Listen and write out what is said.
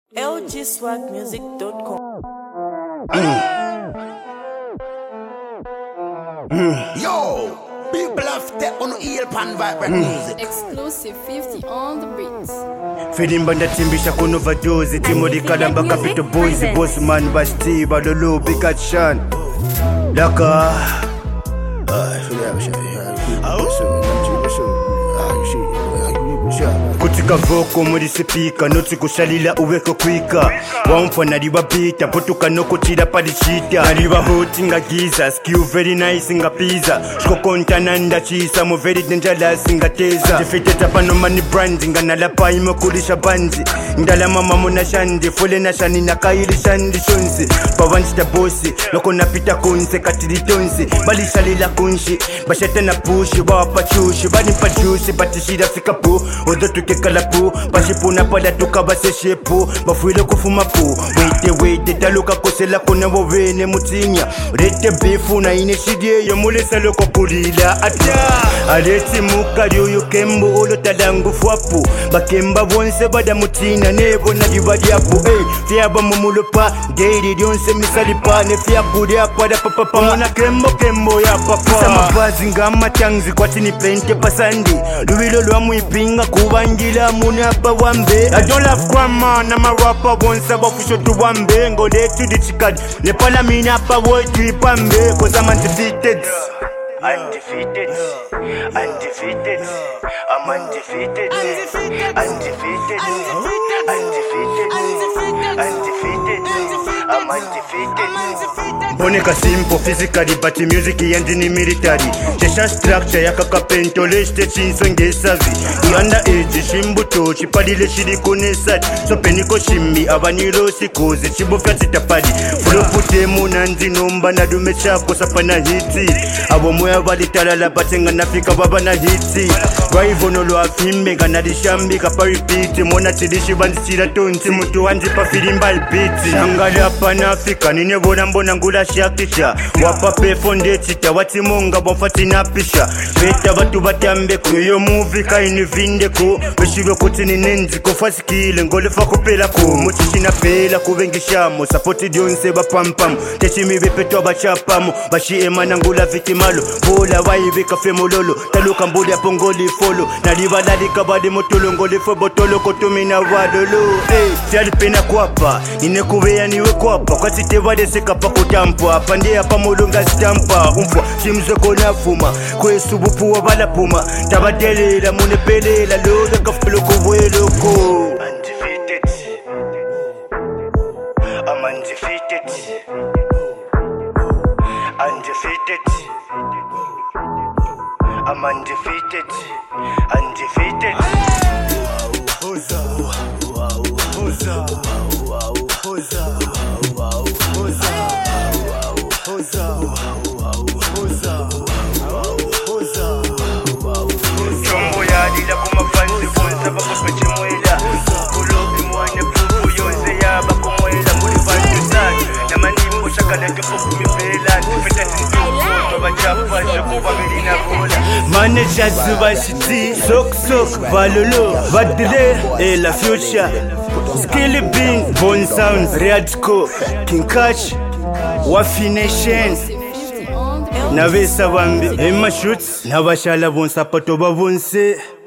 lgswagmusic.com. Yo, people have step on heel pan vibrant music. Exclusive 50 on the beats. Feeding banda timbisha kono vadozi Timori Kalamba Capital Boys Boss man Basti Badolo Big Action Daka Kutika voko muri sipika Noti kushalila uweko kwika Wamfa nariba bita Potuka noko chida padichita Nariba hoti nga giza Skill very nice nga pizza Shko konta nanda chisa Mo very dangerous nga teza Jefete tapano mani brandi Nga nalapa imo kulisha bandi Ndala mama muna shandi Fule na shani na kaili shandi shonsi Pawanchita bosi Loko napita kunse katili tonsi Bali shalila kunshi Bashete na pushi Wapa chushi Bani pa juicy Batishida fika pu Odo tukekala pu Bashipuna pala tukabase shepu Bafuile kufuma pu Wete taluka kosela kona wawene mutinya Rete bifu na ine shidye Yomule saloko kulila Ata Areti muka yoyo kembo Olo talangu fwapu Bakemba wonse bada mutina Nebo na divadi apu Fiaba mumulopa Daily dionse misalipa Ne fiabu ya pada papa Mona kembo ya papa Sama bazi ngama tangzi Kwa tini pente pasandi Luwilo lwa muipinga Kubanjila munapa wambe I don't love grandma Na marapa wonsa Bafusho tuwambe Ngole to the chikad Nepala minapa Woti pambe Cause I'm undefeated Undefeated Undefeated I'm undefeated Undefeated I'm undefeated Boneka simple physically but music yandini military Chesha structure ya kakapento leste chinso ngesavi Ianda age shimbuto chipadile shiri konesat So peniko shimbi abaniro sikoze chibofya zitapadi Fulopute munanzi nomba na dume chako sapana hiti Abo moya valitalala batenga nafika baba na hiti Raivono lo afimbe ganadishambi kaparipiti Mona tidishi bandisira tonti Mutu wanzi pa filimba albiti Shangali hapa na Afrika Nine mbona ngula shakisha Wapa pefonde chita Watimonga wafati na pisha Beta watu batambe Kuyo movie kaini vindeko Beshiwe kuti ni nenzi Kofasikile ngole fakupela ko Mutishi na pela kuvengishamo Sapoti dionse bapampam Teshimi vipeto bachapamo Bashi emana ngula vitimalo Bola waive kafe mololo Taluka mbuli ya pongoli folo Naliva lalika badi motolo ngole fo botolo Kotumina wadolo Tiali pena kwapa Nine kuweya niwe kwapa Kwa site wade seka pa kutampa Pande ya pa molonga stampa Umfwa shimzo kona fuma Kwe subupu wa bala puma Tabadele la munepele la loda kafulo kuwelo ko Undefeated I'm undefeated Undefeated I'm undefeated Undefeated Hoza Hoza Hoza Chombo ya dila kumafanzi Fonsa bako peche mwela Kulobi mwane pupu Yonze ya bako mwela Mulifanzi sani Na manimbo shakala kepoku mipela Nifeta sintuku Mabachapa Shakuba melina bola Managers Vashiti Sok Valolo Vadre La Future Skilly Bing Bone Sounds Riadco King Catch Wafi Nation Navesa Wambi Emma Shoots Navashala Bonsa Patoba Bonse